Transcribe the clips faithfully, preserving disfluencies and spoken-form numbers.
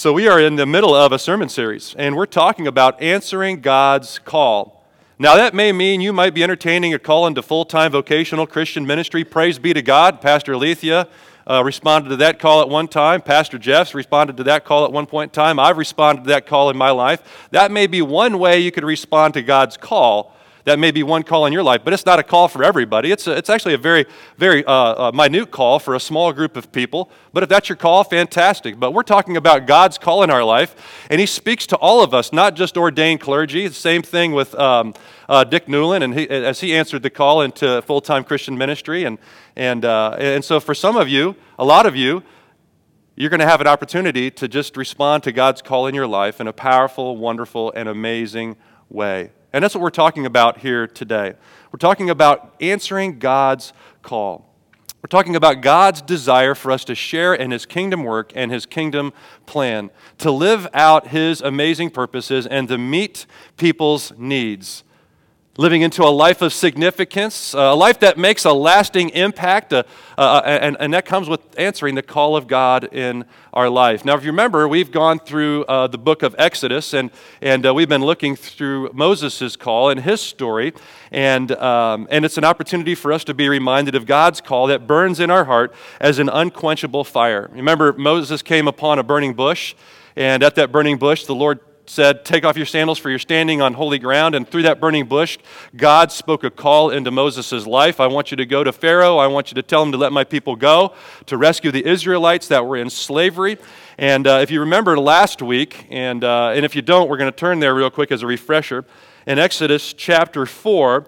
So we are in the middle of a sermon series, and we're talking about answering God's call. Now that may mean you might be entertaining a call into full-time vocational Christian ministry. Praise be to God. Pastor Alethea uh, responded to that call at one time. Pastor Jeffs responded to that call at one point in time. I've responded to that call in my life. That may be one way you could respond to God's call. That may be one call in your life, but it's not a call for everybody. It's a, it's actually a very, very uh, uh, minute call for a small group of people. But if that's your call, fantastic. But we're talking about God's call in our life, and He speaks to all of us, not just ordained clergy. The same thing with um, uh, Dick Newland, and he, as he answered the call into full-time Christian ministry. And and uh, and so for some of you, a lot of you, you're going to have an opportunity to just respond to God's call in your life in a powerful, wonderful, and amazing way. And that's what we're talking about here today. We're talking about answering God's call. We're talking about God's desire for us to share in His kingdom work and His kingdom plan, to live out His amazing purposes and to meet people's needs. Living into a life of significance, a life that makes a lasting impact, uh, uh, and, and that comes with answering the call of God in our life. Now, if you remember, we've gone through uh, the book of Exodus, and, and uh, we've been looking through Moses' call and his story, and, um, and it's an opportunity for us to be reminded of God's call that burns in our heart as an unquenchable fire. Remember, Moses came upon a burning bush, and at that burning bush, the Lord said, take off your sandals for you're standing on holy ground. And through that burning bush, God spoke a call into Moses' life. I want you to go to Pharaoh. I want you to tell him to let my people go, to rescue the Israelites that were in slavery. And uh, if you remember last week, and, uh, and if you don't, we're going to turn there real quick as a refresher. In Exodus chapter four,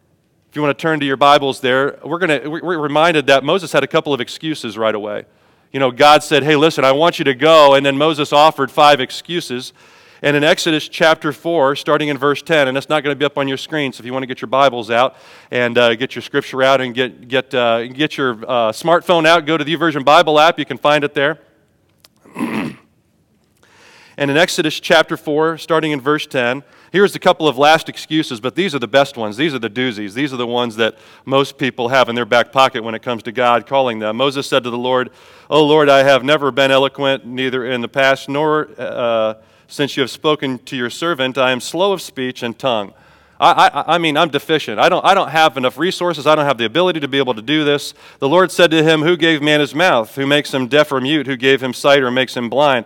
if you want to turn to your Bibles there, we're going to, we're reminded that Moses had a couple of excuses right away. You know, God said, hey, listen, I want you to go. And then Moses offered five excuses. And in Exodus chapter four, starting in verse ten, and it's not going to be up on your screen, so if you want to get your Bibles out and uh, get your scripture out and get get uh, get your uh, smartphone out, go to the YouVersion Bible app, you can find it there. And in Exodus chapter four, starting in verse ten, here's a couple of last excuses, but these are the best ones. These are the doozies. These are the ones that most people have in their back pocket when it comes to God calling them. Moses said to the Lord, "O Lord, I have never been eloquent, neither in the past nor uh, since you have spoken to your servant, I am slow of speech and tongue." I, I, I mean, I'm deficient. I don't, I don't have enough resources. I don't have the ability to be able to do this. The Lord said to him, who gave man his mouth? Who makes him deaf or mute? Who gave him sight or makes him blind?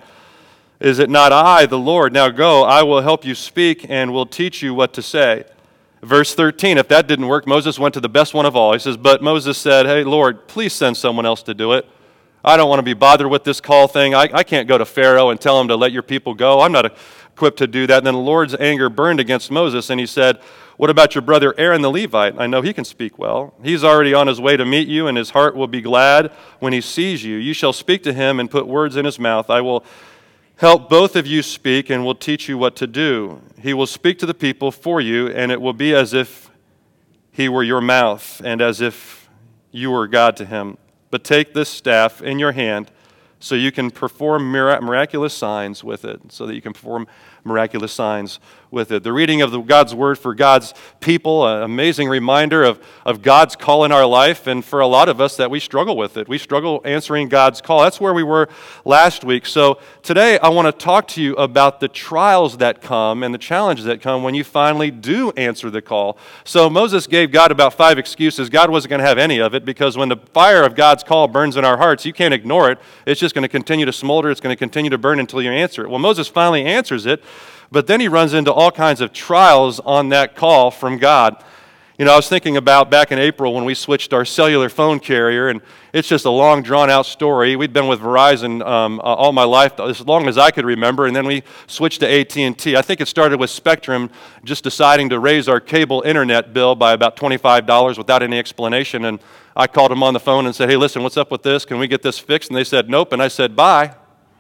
Is it not I, the Lord? Now go, I will help you speak and will teach you what to say. Verse thirteen, if that didn't work, Moses went to the best one of all. He says, but Moses said, hey, Lord, please send someone else to do it. I don't want to be bothered with this call thing. I, I can't go to Pharaoh and tell him to let your people go. I'm not equipped to do that. And then the Lord's anger burned against Moses, and he said, what about your brother Aaron the Levite? I know he can speak well. He's already on his way to meet you, and his heart will be glad when he sees you. You shall speak to him and put words in his mouth. I will help both of you speak and will teach you what to do. He will speak to the people for you, and it will be as if he were your mouth and as if you were God to him. But take this staff in your hand so you can perform miraculous signs with it, so that you can perform miraculous signs with it. The reading of the, God's Word for God's people, an amazing reminder of, of God's call in our life, and for a lot of us that we struggle with it. We struggle answering God's call. That's where we were last week. So today I want to talk to you about the trials that come and the challenges that come when you finally do answer the call. So Moses gave God about five excuses. God wasn't going to have any of it, because when the fire of God's call burns in our hearts, you can't ignore it. It's just going to continue to smolder. It's going to continue to burn until you answer it. Well, Moses finally answers it, but then he runs into all kinds of trials on that call from God. You know, I was thinking about back in April when we switched our cellular phone carrier, and it's just a long, drawn-out story. We'd been with Verizon um, all my life, as long as I could remember, and then we switched to A T and T. I think it started with Spectrum just deciding to raise our cable internet bill by about twenty-five dollars without any explanation, and I called them on the phone and said, hey, listen, what's up with this? Can we get this fixed? And they said, nope, and I said, bye.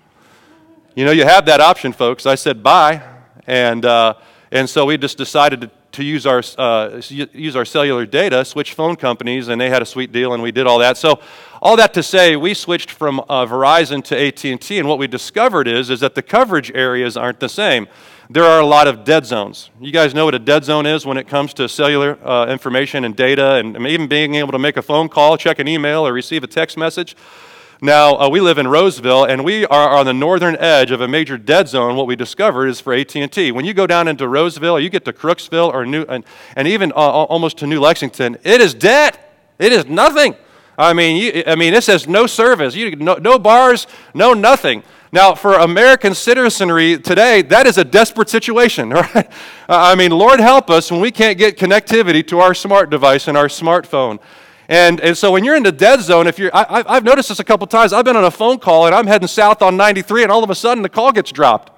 You know, you have that option, folks. I said, bye. And uh, and so we just decided to, to use our uh, use our cellular data, switch phone companies, and they had a sweet deal, and we did all that. So all that to say, we switched from uh, Verizon to A T and T, and what we discovered is, is that the coverage areas aren't the same. There are a lot of dead zones. You guys know what a dead zone is when it comes to cellular uh, information and data, and even being able to make a phone call, check an email, or receive a text message. Now, uh, we live in Roseville, and we are on the northern edge of a major dead zone. What we discovered is for A T and T. When you go down into Roseville, or you get to Crooksville, or New, and, and even uh, almost to New Lexington, it is dead. It is nothing. I mean, you, I mean, this has no service. You, no, no bars, no nothing. Now, for American citizenry today, that is a desperate situation, right? I mean, Lord help us when we can't get connectivity to our smart device and our smartphone. And, and so when you're in the dead zone, if you're, I, I've noticed this a couple times. I've been on a phone call, and I'm heading south on ninety-three, and all of a sudden the call gets dropped.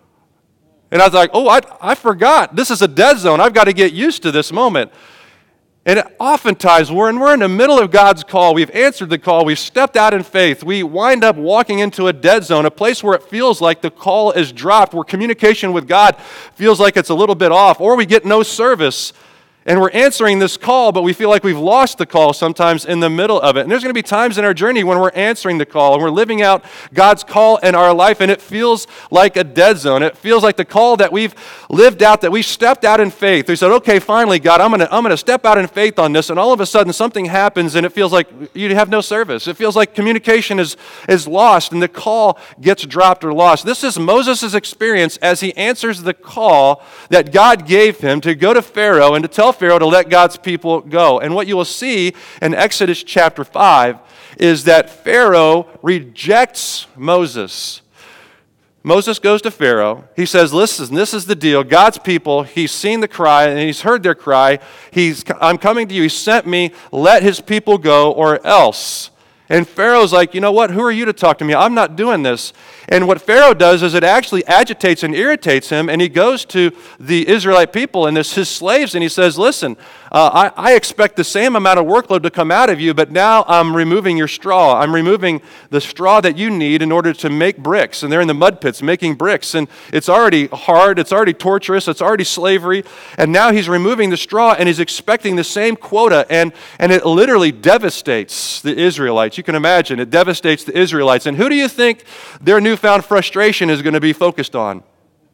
And I was like, oh, I, I forgot. This is a dead zone. I've got to get used to this moment. And oftentimes, when we're in the middle of God's call, we've answered the call, we've stepped out in faith, we wind up walking into a dead zone, a place where it feels like the call is dropped, where communication with God feels like it's a little bit off, or we get no service. And we're answering this call, but we feel like we've lost the call sometimes in the middle of it. And there's going to be times in our journey when we're answering the call and we're living out God's call in our life, and it feels like a dead zone. It feels like the call that we've lived out, that we stepped out in faith. We said, okay, finally, God, I'm going to I'm going to step out in faith on this. And all of a sudden, something happens, and it feels like you have no service. It feels like communication is, is lost, and the call gets dropped or lost. This is Moses' experience as he answers the call that God gave him to go to Pharaoh and to tell Pharaoh to let God's people go. And what you will see in Exodus chapter five is that Pharaoh rejects Moses. Moses goes to Pharaoh. He says, listen, this is the deal. God's people, he's seen the cry and he's heard their cry. He's, I'm coming to you. He sent me. Let his people go or else. And Pharaoh's like, you know what? Who are you to talk to me? I'm not doing this. And what Pharaoh does is it actually agitates and irritates him, and he goes to the Israelite people and this, his slaves, and he says, listen, uh, I, I expect the same amount of workload to come out of you, but now I'm removing your straw. I'm removing the straw that you need in order to make bricks. And they're in the mud pits making bricks, and it's already hard, it's already torturous, it's already slavery, and now he's removing the straw, and he's expecting the same quota, and, and it literally devastates the Israelites. You can imagine, it devastates the Israelites. And who do you think their newfound frustration is going to be focused on?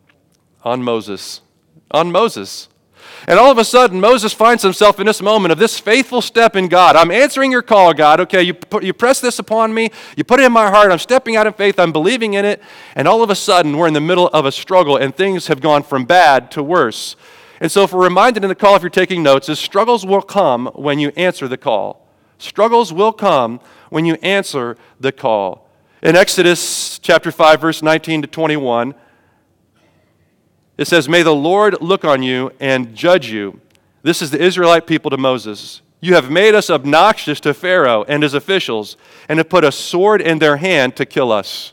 On Moses. On Moses. And all of a sudden, Moses finds himself in this moment of this faithful step in God. I'm answering your call, God. Okay, you, put, you press this upon me. You put it in my heart. I'm stepping out in faith. I'm believing in it. And all of a sudden, we're in the middle of a struggle, and things have gone from bad to worse. And so if we're reminded in the call, if you're taking notes, is struggles will come when you answer the call. Struggles will come when you answer the call. In Exodus chapter five, verse nineteen to twenty-one, it says, may the Lord look on you and judge you. This is the Israelite people to Moses. You have made us obnoxious to Pharaoh and his officials, and have put a sword in their hand to kill us.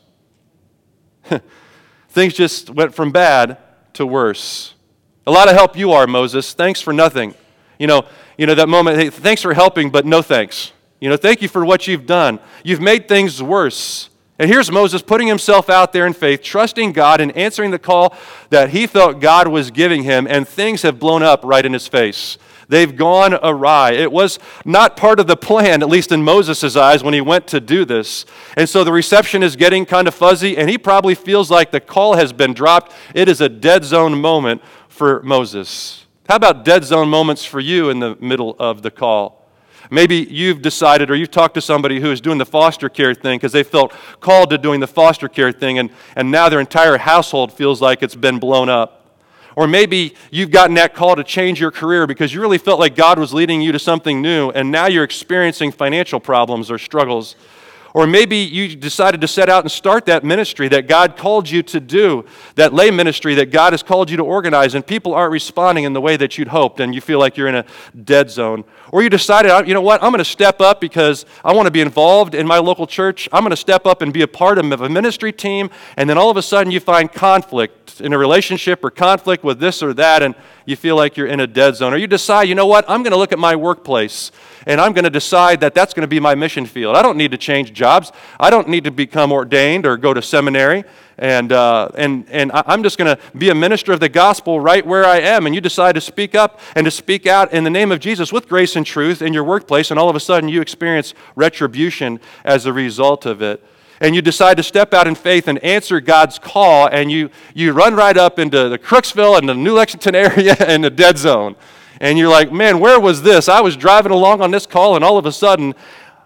Things just went from bad to worse. A lot of help you are, Moses. Thanks for nothing. You know, you know that moment, hey, thanks for helping, but no thanks. You know, thank you for what you've done. You've made things worse. And here's Moses putting himself out there in faith, trusting God and answering the call that he felt God was giving him, and things have blown up right in his face. They've gone awry. It was not part of the plan, at least in Moses' eyes, when he went to do this. And so the reception is getting kind of fuzzy, and he probably feels like the call has been dropped. It is a dead zone moment for Moses. How about dead zone moments for you in the middle of the call? Maybe you've decided, or you've talked to somebody who is doing the foster care thing because they felt called to doing the foster care thing, and, and now their entire household feels like it's been blown up. Or maybe you've gotten that call to change your career because you really felt like God was leading you to something new, and now you're experiencing financial problems or struggles. Or maybe you decided to set out and start that ministry that God called you to do, that lay ministry that God has called you to organize, and people aren't responding in the way that you'd hoped, and you feel like you're in a dead zone. Or you decided, you know what, I'm going to step up because I want to be involved in my local church. I'm going to step up and be a part of a ministry team, and then all of a sudden you find conflict in a relationship or conflict with this or that, and you feel like you're in a dead zone. Or you decide, you know what, I'm going to look at my workplace, and I'm going to decide that that's going to be my mission field. I don't need to change jobs. I don't need to become ordained or go to seminary. And uh, and and I'm just going to be a minister of the gospel right where I am. And you decide to speak up and to speak out in the name of Jesus with grace and truth in your workplace, and all of a sudden you experience retribution as a result of it. And you decide to step out in faith and answer God's call, and you, you run right up into the Crooksville and the New Lexington area and the dead zone. And you're like, man, where was this? I was driving along on this call, and all of a sudden,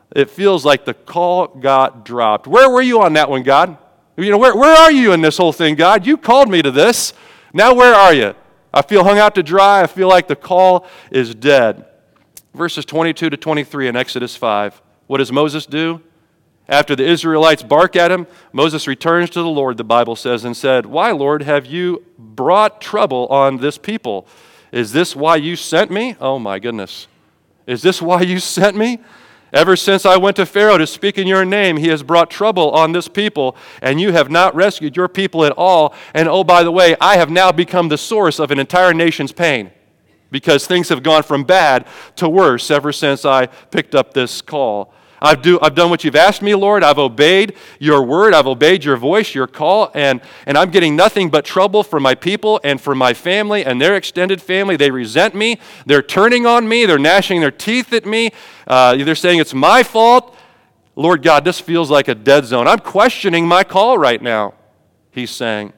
It feels like the call got dropped. Where were you on that one, God? You know, where, where are you in this whole thing, God? You called me to this. Now where are you? I feel hung out to dry. I feel like the call is dead. Verses twenty-two to twenty-three in Exodus five. What does Moses do? After the Israelites bark at him, Moses returns to the Lord, the Bible says, and said, "Why, Lord, have you brought trouble on this people? Is this why you sent me?" Oh my goodness. Is this why you sent me? Ever since I went to Pharaoh to speak in your name, he has brought trouble on this people, and you have not rescued your people at all. And oh, by the way, I have now become the source of an entire nation's pain because things have gone from bad to worse ever since I picked up this call. I've, do, I've done what you've asked me, Lord. I've obeyed your word. I've obeyed your voice, your call, and, and I'm getting nothing but trouble for my people and for my family and their extended family. They resent me. They're turning on me. They're gnashing their teeth at me. Uh, they're saying it's my fault. Lord God, this feels like a dead zone. I'm questioning my call right now, he's saying.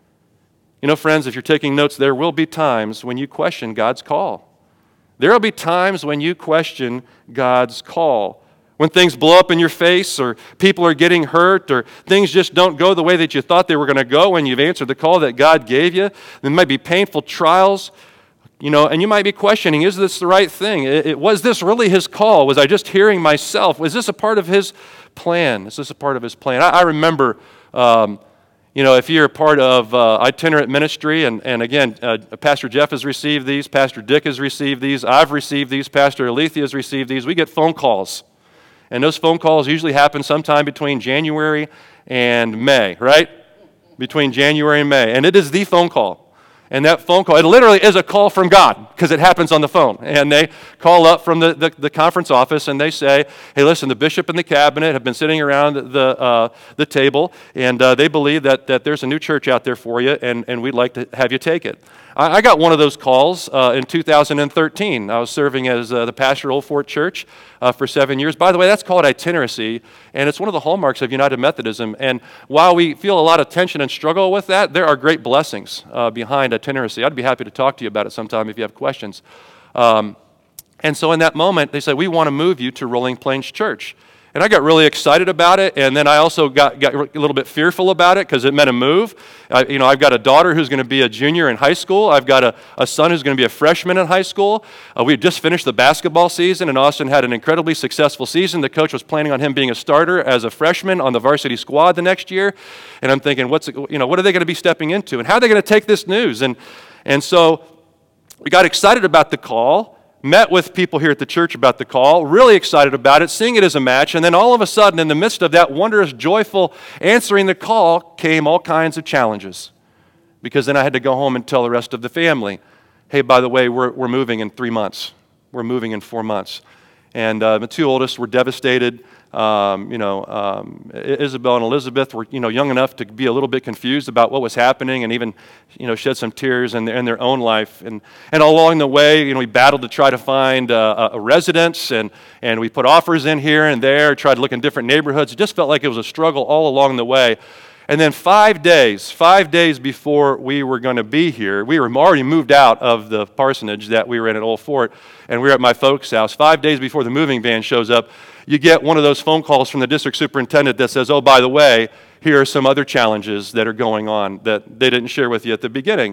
You know, friends, if you're taking notes, there will be times when you question God's call. There will be times when you question God's call. When things blow up in your face or people are getting hurt or things just don't go the way that you thought they were going to go when you've answered the call that God gave you. There might be painful trials, you know, and you might be questioning, is this the right thing? It, it, was this really his call? Was I just hearing myself? Was this a part of his plan? Is this a part of his plan? I, I remember, um, you know, if you're a part of uh, itinerant ministry, and, and again, uh, Pastor Jeff has received these, Pastor Dick has received these, I've received these, Pastor Alethea has received these. We get phone calls. And those phone calls usually happen sometime between January and May, right? Between January and May. And it is the phone call. And that phone call, it literally is a call from God because it happens on the phone. And they call up from the, the, the conference office and they say, hey, listen, the bishop and the cabinet have been sitting around the, uh, the table and uh, they believe that, that there's a new church out there for you and, and we'd like to have you take it. I, I got one of those calls uh, in two thousand thirteen. I was serving as uh, the pastor at Old Fort Church uh, for seven years. By the way, that's called itinerancy, and it's one of the hallmarks of United Methodism. And while we feel a lot of tension and struggle with that, there are great blessings uh, behind itinerancy. I'd be happy to talk to you about it sometime if you have questions. Um, and so in that moment, they said, we want to move you to Rolling Plains Church. And I got really excited about it, and then I also got, got a little bit fearful about it because it meant a move. I, you know, I've got a daughter who's going to be a junior in high school. I've got a, a son who's going to be a freshman in high school. Uh, we had just finished the basketball season, and Austin had an incredibly successful season. The coach was planning on him being a starter as a freshman on the varsity squad the next year. And I'm thinking, what's you know, what are they going to be stepping into, and how are they going to take this news? And and so we got excited about the call. Met with people here at the church about the call, really excited about it, seeing it as a match, and then all of a sudden, in the midst of that wondrous, joyful answering the call, came all kinds of challenges. Because then I had to go home and tell the rest of the family, hey, by the way, we're, we're moving in three months. We're moving in four months. And uh, the two oldest were devastated. Um, you know, um, Isabel and Elizabeth were, you know, young enough to be a little bit confused about what was happening and even, you know, shed some tears in their, in their own life. And, and along the way, you know, we battled to try to find uh, a residence, and, and we put offers in here and there, tried to look in different neighborhoods. It just felt like it was a struggle all along the way. And then five days, five days before we were going to be here, we were already moved out of the parsonage that we were in at Old Fort, and we were at my folks' house. Five days before the moving van shows up, you get one of those phone calls from the district superintendent that says, oh, by the way, here are some other challenges that are going on that they didn't share with you at the beginning.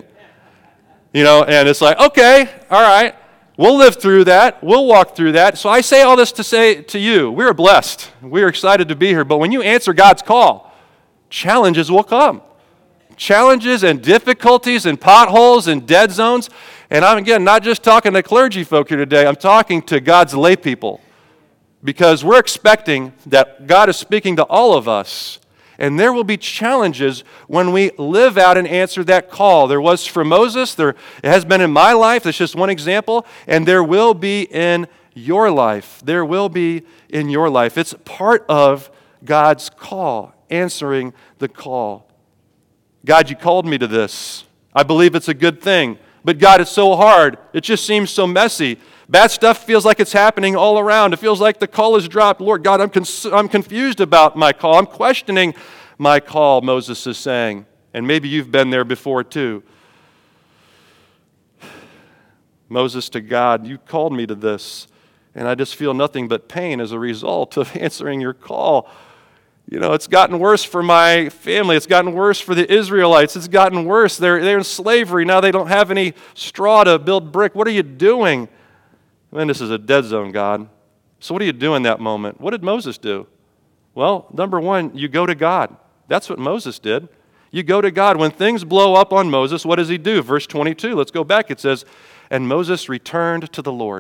You know, and it's like, okay, all right, we'll live through that. We'll walk through that. So I say all this to say to you, we are blessed. We are excited to be here. But when you answer God's call, challenges will come. Challenges and difficulties and potholes and dead zones. And I'm, again, not just talking to clergy folk here today. I'm talking to God's lay people. Because we're expecting that God is speaking to all of us. And there will be challenges when we live out and answer that call. There was for Moses. There, it has been in my life. That's just one example. And there will be in your life. There will be in your life. It's part of God's call, answering the call. God, you called me to this. I believe it's a good thing. But God, it's so hard. It just seems so messy. Bad stuff feels like it's happening all around. It feels like the call is dropped. Lord God, I'm, cons- I'm confused about my call. I'm questioning my call, Moses is saying. And maybe you've been there before too. Moses to God, you called me to this. and I just feel nothing but pain as a result of answering your call. You know, it's gotten worse for my family. It's gotten worse for the Israelites. It's gotten worse. They're, they're in slavery. Now they don't have any straw to build brick. What are you doing? Man, this is a dead zone, God. So what do you do in that moment? What did Moses do? Well, number one, you go to God. That's what Moses did. You go to God. When things blow up on Moses, what does he do? Verse twenty-two, let's go back. It says, and Moses returned to the Lord.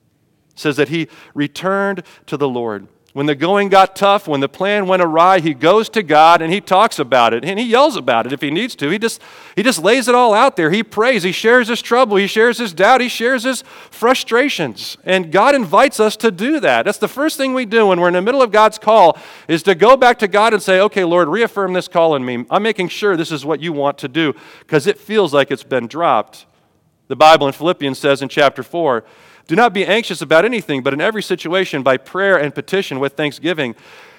It says that he returned to the Lord. When the going got tough, when the plan went awry, he goes to God and he talks about it and he yells about it if he needs to. He just, he just lays it all out there. He prays. He shares his trouble. He shares his doubt. He shares his frustrations. And God invites us to do that. That's the first thing we do when we're in the middle of God's call, is to go back to God and say, okay, Lord, reaffirm this call in me. I'm making sure this is what you want to do because it feels like it's been dropped. The Bible in Philippians says in chapter four, do not be anxious about anything, but in every situation, by prayer and petition with thanksgiving,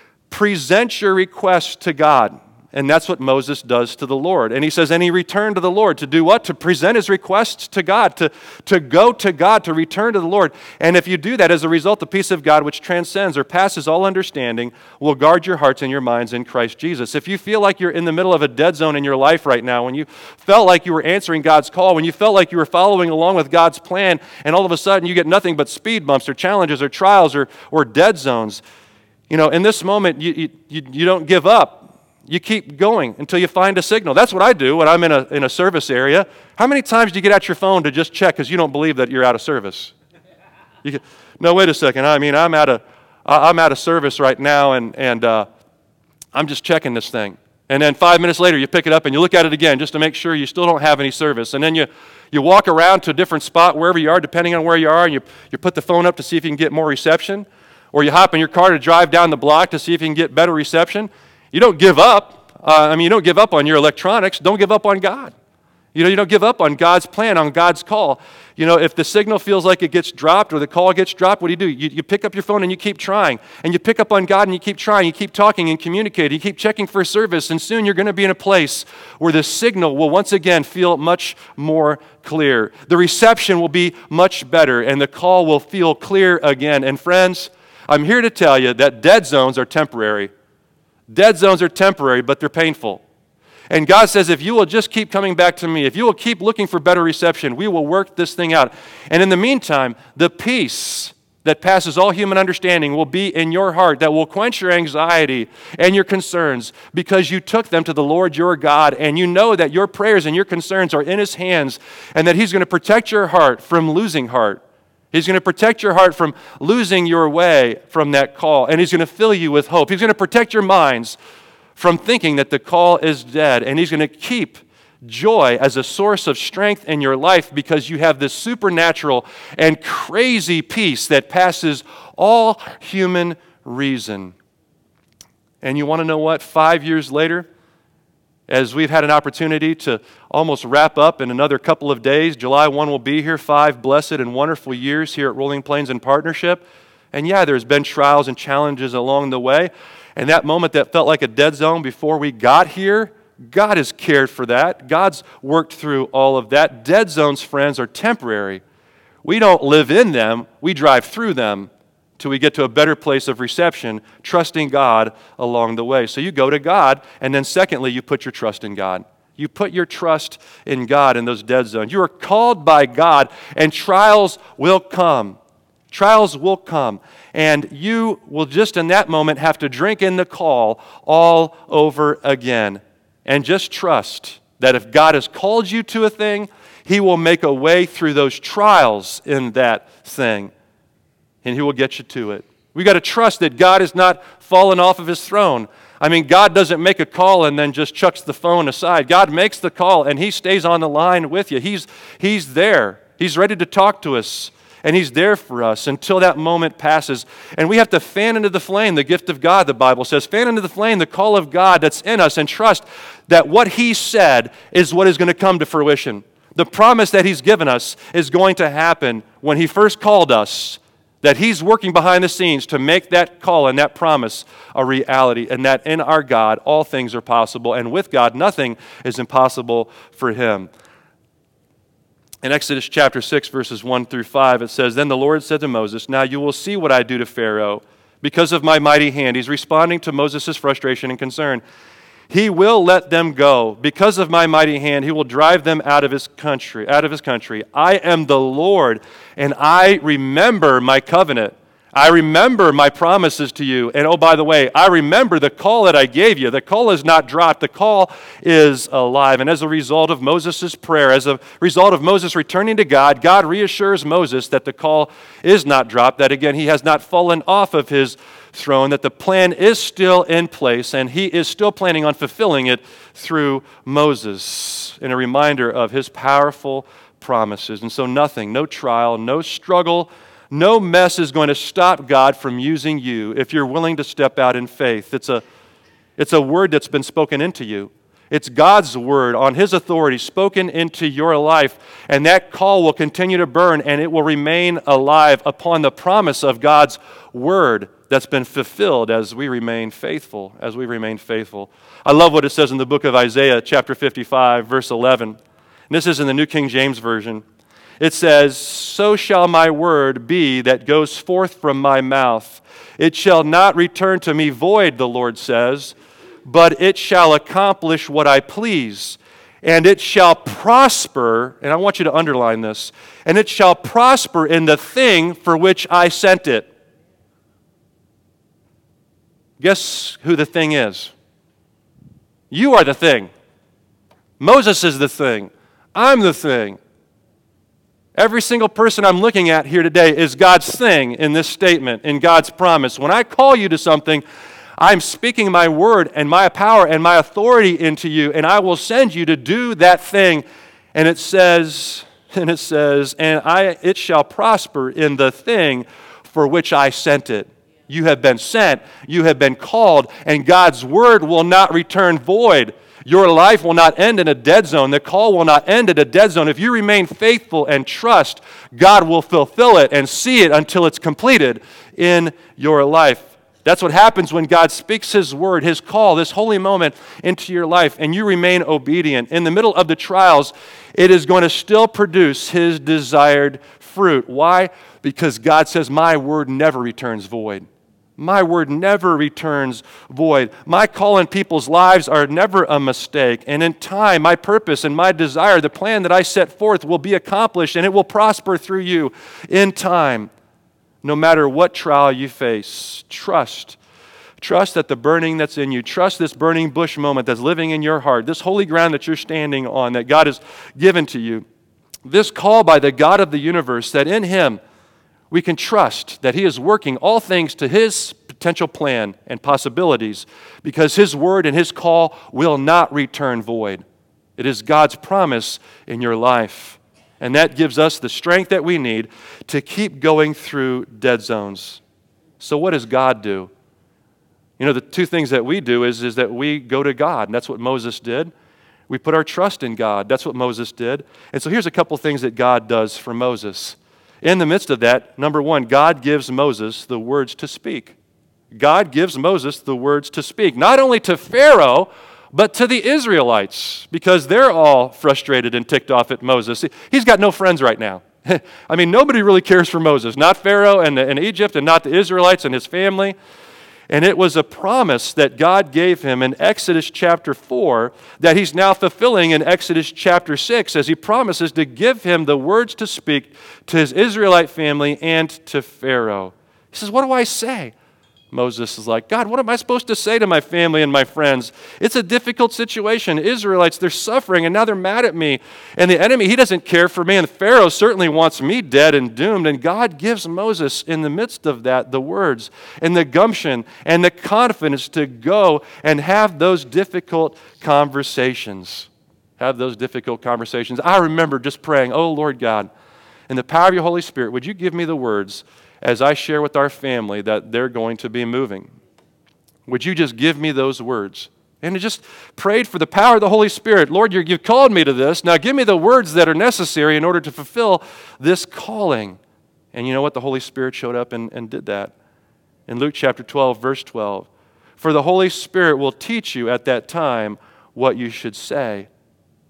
present your requests to God. And that's what Moses does to the Lord. And he says, and he returned to the Lord to do what? To present his requests to God, to, to go to God, to return to the Lord. And if you do that, as a result, the peace of God, which transcends or passes all understanding, will guard your hearts and your minds in Christ Jesus. If you feel like you're in the middle of a dead zone in your life right now, when you felt like you were answering God's call, when you felt like you were following along with God's plan, and all of a sudden you get nothing but speed bumps or challenges or trials or, or dead zones, you know, in this moment, you, you, you don't give up. You keep going until you find a signal. That's what I do when I'm in a, in a service area. How many times do you get out your phone to just check because you don't believe that you're out of service? You get, no, wait a second. I mean, I'm out of, I'm out of service right now, and, and uh, I'm just checking this thing. And then five minutes later, you pick it up and you look at it again just to make sure you still don't have any service. And then you, you walk around to a different spot wherever you are, depending on where you are, and you, you put the phone up to see if you can get more reception. Or you hop in your car to drive down the block to see if you can get better reception. You don't give up. Uh, I mean, you don't give up on your electronics. Don't give up on God. You know, you don't give up on God's plan, on God's call. You know, if the signal feels like it gets dropped or the call gets dropped, what do you do? You, you pick up your phone and you keep trying. And you pick up on God and you keep trying. You keep talking and communicating. You keep checking for service. And soon you're going to be in a place where the signal will once again feel much more clear. The reception will be much better and the call will feel clear again. And friends, I'm here to tell you that dead zones are temporary. Dead zones are temporary, but they're painful. And God says, if you will just keep coming back to me, if you will keep looking for better reception, we will work this thing out. And in the meantime, the peace that passes all human understanding will be in your heart, that will quench your anxiety and your concerns because you took them to the Lord your God, and you know that your prayers and your concerns are in His hands, and that He's going to protect your heart from losing heart. He's going to protect your heart from losing your way from that call, and He's going to fill you with hope. He's going to protect your minds from thinking that the call is dead, and He's going to keep joy as a source of strength in your life because you have this supernatural and crazy peace that passes all human reason. And you want to know what? Five years later, as we've had an opportunity to almost wrap up in another couple of days, July first will be here, five blessed and wonderful years here at Rolling Plains in Partnership. And yeah, there's been trials and challenges along the way. And that moment that felt like a dead zone before we got here, God has cared for that. God's worked through all of that. Dead zones, friends, are temporary. We don't live in them, we drive through them till we get to a better place of reception, trusting God along the way. So you go to God, and then secondly, you put your trust in God. You put your trust in God in those dead zones. You are called by God, and trials will come. Trials will come, and you will just in that moment have to drink in the call all over again. And just trust that if God has called you to a thing, He will make a way through those trials in that thing, and He will get you to it. We've got to trust that God is not fallen off of His throne. I mean, God doesn't make a call and then just chucks the phone aside. God makes the call, and He stays on the line with you. He's, he's there. He's ready to talk to us, and He's there for us until that moment passes. And we have to fan into the flame the gift of God, the Bible says. Fan into the flame the call of God that's in us, and trust that what He said is what is going to come to fruition. The promise that He's given us is going to happen when He first called us, that He's working behind the scenes to make that call and that promise a reality, and that in our God all things are possible, and with God nothing is impossible for Him. In Exodus chapter six, verses one through five, it says, "Then the Lord said to Moses, 'Now you will see what I do to Pharaoh because of my mighty hand.'" He's responding to Moses' frustration and concern. "He will let them go. Because of my mighty hand, he will drive them out of his country, out of his country. I am the Lord, and I remember my covenant. I remember my promises to you. And oh, by the way, I remember the call that I gave you. The call is not dropped. The call is alive." And as a result of Moses' prayer, as a result of Moses returning to God, God reassures Moses that the call is not dropped, that again, he has not fallen off of his throne, that the plan is still in place, and he is still planning on fulfilling it through Moses, in a reminder of his powerful promises. And so nothing, no trial, no struggle, no mess is going to stop God from using you if you're willing to step out in faith. It's a, it's a word that's been spoken into you. It's God's word on his authority spoken into your life, and that call will continue to burn, and it will remain alive upon the promise of God's word that's been fulfilled as we remain faithful, as we remain faithful. I love what it says in the book of Isaiah, chapter fifty-five, verse eleven. And this is in the New King James Version. It says, "So shall my word be that goes forth from my mouth. It shall not return to me void," the Lord says, "but it shall accomplish what I please, and it shall prosper," and I want you to underline this, "and it shall prosper in the thing for which I sent it." Guess who the thing is? You are the thing. Moses is the thing. I'm the thing. Every single person I'm looking at here today is God's thing in this statement, in God's promise. When I call you to something, I'm speaking my word and my power and my authority into you, and I will send you to do that thing. And it says, and it says, and I it shall prosper in the thing for which I sent it. You have been sent, you have been called, and God's word will not return void. Your life will not end in a dead zone. The call will not end at a dead zone. If you remain faithful and trust, God will fulfill it and see it until it's completed in your life. That's what happens when God speaks his word, his call, this holy moment into your life, and you remain obedient. In the middle of the trials, it is going to still produce his desired fruit. Why? Because God says, "My word never returns void." My word never returns void. My call in people's lives are never a mistake. And in time, my purpose and my desire, the plan that I set forth will be accomplished, and it will prosper through you in time. No matter what trial you face, trust. Trust that the burning that's in you, trust this burning bush moment that's living in your heart, this holy ground that you're standing on, that God has given to you. This call by the God of the universe, that in him, we can trust that he is working all things to his potential plan and possibilities, because his word and his call will not return void. It is God's promise in your life. And that gives us the strength that we need to keep going through dead zones. So what does God do? You know, the two things that we do is, is that we go to God, and that's what Moses did. We put our trust in God. That's what Moses did. And so here's a couple things that God does for Moses. In the midst of that, number one, God gives Moses the words to speak. God gives Moses the words to speak, not only to Pharaoh, but to the Israelites, because they're all frustrated and ticked off at Moses. He's got no friends right now. I mean, nobody really cares for Moses, not Pharaoh and, and Egypt, and not the Israelites and his family. And it was a promise that God gave him in Exodus chapter four that he's now fulfilling in Exodus chapter six, as he promises to give him the words to speak to his Israelite family and to Pharaoh. He says, "What do I say?" Moses is like, "God, what am I supposed to say to my family and my friends? It's a difficult situation. Israelites, they're suffering, and now they're mad at me. And the enemy, he doesn't care for me, and Pharaoh certainly wants me dead and doomed." And God gives Moses, in the midst of that, the words and the gumption and the confidence to go and have those difficult conversations. Have those difficult conversations. I remember just praying, "Oh, Lord God, in the power of your Holy Spirit, would you give me the words as I share with our family that they're going to be moving? Would you just give me those words?" And I just prayed for the power of the Holy Spirit. "Lord, you've called me to this. Now give me the words that are necessary in order to fulfill this calling." And you know what? The Holy Spirit showed up and, and did that. In Luke chapter twelve, verse twelve, "For the Holy Spirit will teach you at that time what you should say."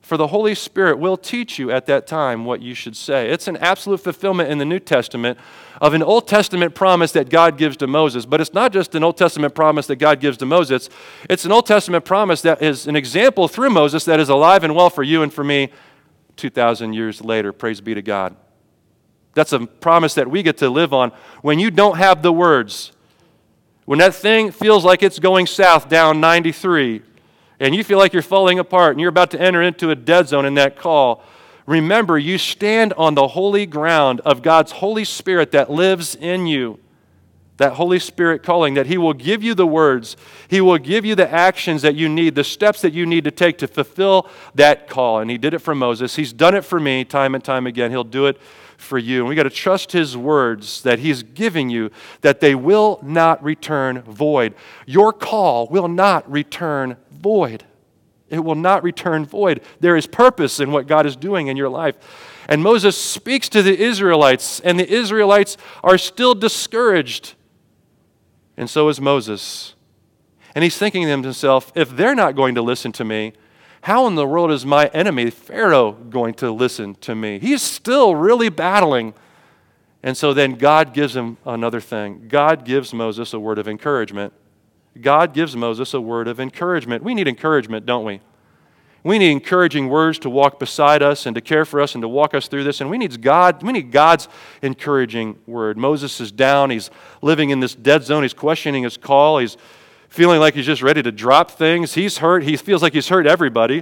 For the Holy Spirit will teach you at that time what you should say. It's an absolute fulfillment in the New Testament of an Old Testament promise that God gives to Moses. But it's not just an Old Testament promise that God gives to Moses. It's an Old Testament promise that is an example through Moses that is alive and well for you and for me two thousand years later. Praise be to God. That's a promise that we get to live on when you don't have the words. When that thing feels like it's going south down ninety-three, and you feel like you're falling apart and you're about to enter into a dead zone in that call, remember, you stand on the holy ground of God's Holy Spirit that lives in you. That Holy Spirit calling, that He will give you the words, He will give you the actions that you need, the steps that you need to take to fulfill that call. And He did it for Moses. He's done it for me time and time again. He'll do it for you. And we got to trust His words that He's giving you, that they will not return void. Your call will not return void. It will not return void. There is purpose in what God is doing in your life. And Moses speaks to the Israelites, and the Israelites are still discouraged. And so is Moses. And he's thinking to himself, if they're not going to listen to me, how in the world is my enemy, Pharaoh, going to listen to me? He's still really battling. And so then God gives him another thing. God gives Moses a word of encouragement. God gives Moses a word of encouragement. We need encouragement, don't we? We need encouraging words to walk beside us and to care for us and to walk us through this. And we need God, we need God's encouraging word. Moses is down. He's living in this dead zone. He's questioning his call. He's feeling like he's just ready to drop things. He's hurt. He feels like he's hurt everybody.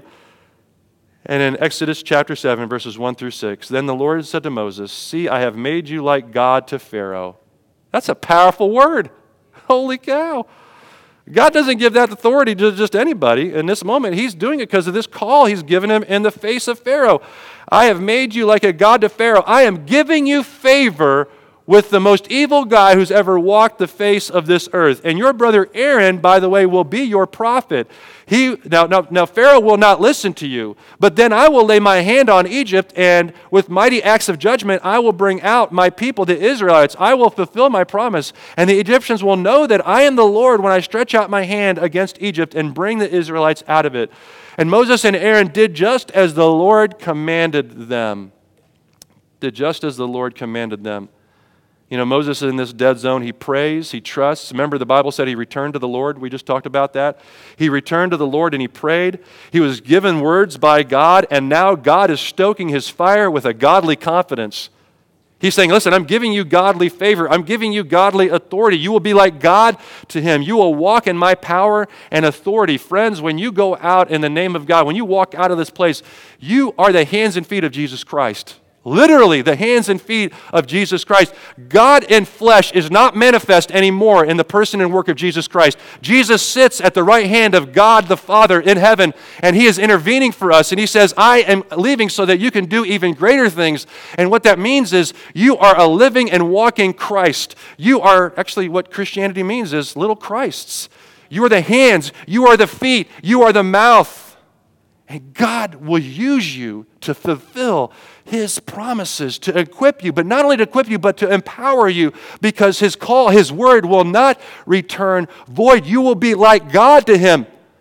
And in Exodus chapter seven, verses one through six, then the Lord said to Moses, see, I have made you like God to Pharaoh. That's a powerful word. Holy cow. God doesn't give that authority to just anybody. In this moment, He's doing it because of this call He's given him in the face of Pharaoh. I have made you like a God to Pharaoh. I am giving you favor with the most evil guy who's ever walked the face of this earth. And your brother Aaron, by the way, will be your prophet. He now, now, now Pharaoh will not listen to you, but then I will lay my hand on Egypt, and with mighty acts of judgment, I will bring out my people, the Israelites. I will fulfill my promise, and the Egyptians will know that I am the Lord when I stretch out my hand against Egypt and bring the Israelites out of it. And Moses and Aaron did just as the Lord commanded them. Did just as the Lord commanded them. You know, Moses is in this dead zone. He prays, he trusts. Remember, the Bible said he returned to the Lord. We just talked about that. He returned to the Lord and he prayed. He was given words by God, and now God is stoking his fire with a godly confidence. He's saying, listen, I'm giving you godly favor. I'm giving you godly authority. You will be like God to him. You will walk in my power and authority. Friends, when you go out in the name of God, when you walk out of this place, you are the hands and feet of Jesus Christ. Literally, the hands and feet of Jesus Christ. God in flesh is not manifest anymore in the person and work of Jesus Christ. Jesus sits at the right hand of God the Father in heaven, and He is intervening for us. And He says, I am leaving so that you can do even greater things. And what that means is you are a living and walking Christ. You are, actually what Christianity means is little Christs. You are the hands. You are the feet. You are the mouth. And God will use you to fulfill His promises, to equip you, but not only to equip you, but to empower you, because His call, His word will not return void. You will be like God to Him.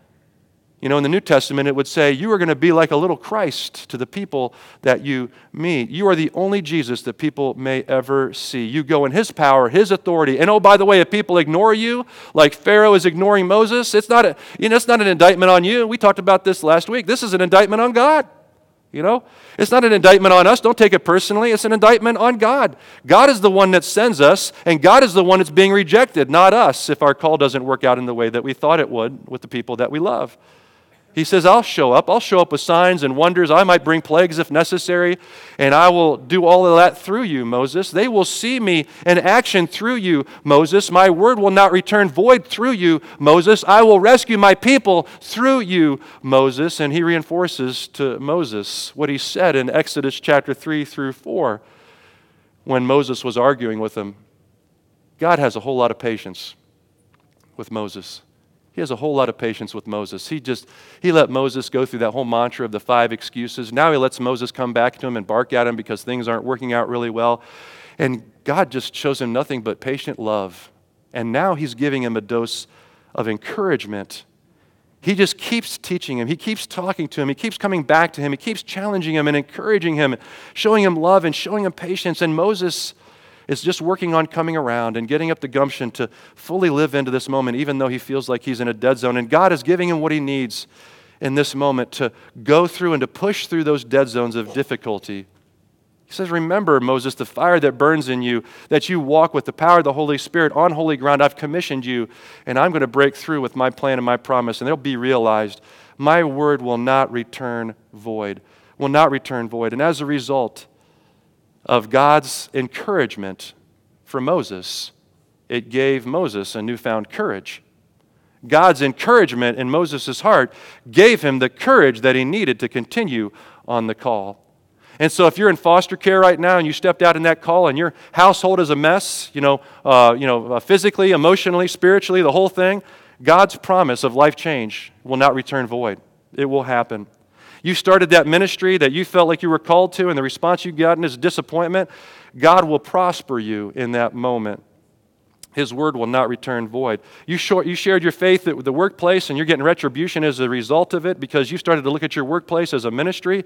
You know, in the New Testament, it would say, you are going to be like a little Christ to the people that you meet. You are the only Jesus that people may ever see. You go in His power, His authority. And oh, by the way, if people ignore you, like Pharaoh is ignoring Moses, it's not a, you know, it's not an indictment on you. We talked about this last week. This is an indictment on God. You know, it's not an indictment on us. Don't take it personally. It's an indictment on God. God is the one that sends us, and God is the one that's being rejected, not us, if our call doesn't work out in the way that we thought it would with the people that we love. He says, I'll show up. I'll show up with signs and wonders. I might bring plagues if necessary, and I will do all of that through you, Moses. They will see me in action through you, Moses. My word will not return void through you, Moses. I will rescue my people through you, Moses. And he reinforces to Moses what he said in Exodus chapter three through four when Moses was arguing with him. God has a whole lot of patience with Moses. He has a whole lot of patience with Moses. He just, he let Moses go through that whole mantra of the five excuses. Now he lets Moses come back to him and bark at him because things aren't working out really well. And God just shows him nothing but patient love. And now he's giving him a dose of encouragement. He just keeps teaching him. He keeps talking to him. He keeps coming back to him. He keeps challenging him and encouraging him, showing him love and showing him patience. And Moses is just working on coming around and getting up the gumption to fully live into this moment, even though he feels like he's in a dead zone. And God is giving him what he needs in this moment to go through and to push through those dead zones of difficulty. He says, remember, Moses, the fire that burns in you, that you walk with the power of the Holy Spirit on holy ground. I've commissioned you, and I'm going to break through with my plan and my promise, and it'll be realized. My word will not return void, will not return void. And as a result of God's encouragement for Moses, it gave Moses a newfound courage. God's encouragement in Moses' heart gave him the courage that he needed to continue on the call. And so if you're in foster care right now and you stepped out in that call and your household is a mess, you know, uh, you know, uh, physically, emotionally, spiritually, the whole thing, God's promise of life change will not return void. It will happen. You started that ministry that you felt like you were called to, and the response you got is disappointment. God will prosper you in that moment. His word will not return void. You, short, you shared your faith at the workplace, and you're getting retribution as a result of it because you started to look at your workplace as a ministry.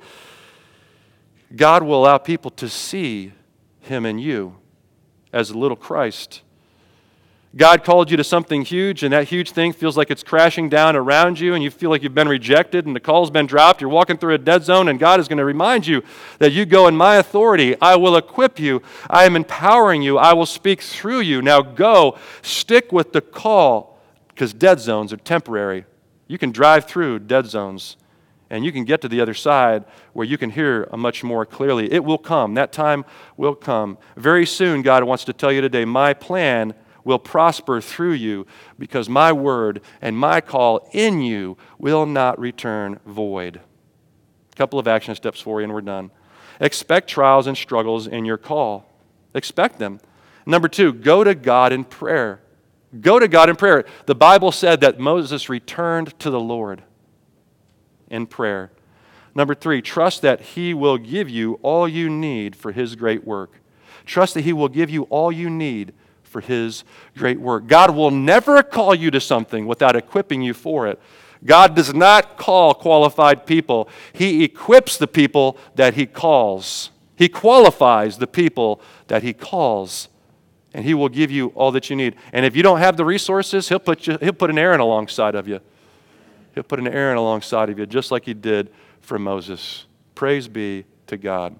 God will allow people to see him in you as a little Christ. God called you to something huge, and that huge thing feels like it's crashing down around you, and you feel like you've been rejected, and the call's been dropped. You're walking through a dead zone, and God is going to remind you that you go in my authority. I will equip you. I am empowering you. I will speak through you. Now go, stick with the call, because dead zones are temporary. You can drive through dead zones, and you can get to the other side where you can hear much more clearly. It will come. That time will come. Very soon, God wants to tell you today, my plan will prosper through you because my word and my call in you will not return void. A couple of action steps for you and we're done. Expect trials and struggles in your call. Expect them. Number two, go to God in prayer. Go to God in prayer. The Bible said that Moses returned to the Lord in prayer. Number three, trust that he will give you all you need for his great work. Trust that he will give you all you need for his great work. God will never call you to something without equipping you for it. God does not call qualified people. He equips the people that he calls. He qualifies the people that he calls. And he will give you all that you need. And if you don't have the resources, he'll put you, he'll put an Aaron alongside of you. He'll put an Aaron alongside of you, just like he did for Moses. Praise be to God.